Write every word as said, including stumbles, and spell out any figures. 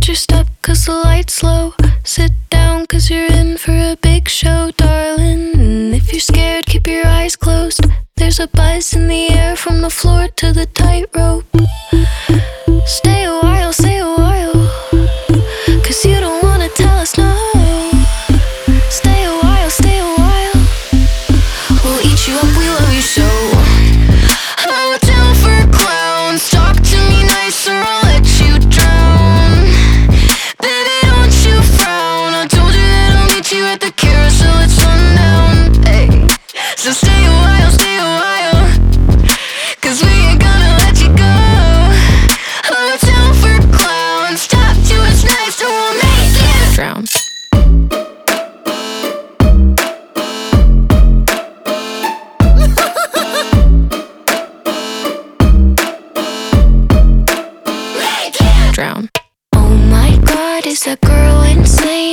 Watch your step cause the light's low. Sit down cause you're in for a big show, darling. And if you're scared, keep your eyes closed. There's a buzz in the air from the floor to the tightrope. Stay a while, stay a while, cause you don't wanna tell us no. Stay a while, stay a while, we'll eat you up, we love you so. I'm down for clowns, talk to me nice or I'll let you drown. Baby, don't you frown, I told you that I'll meet you at the carousel at sundown. Hey, so stay a while, stay a while, cause we ain't gonna let you go. I'm down for clowns, talk to us nice or we'll make you drown. Drown. Oh my god, is that girl insane?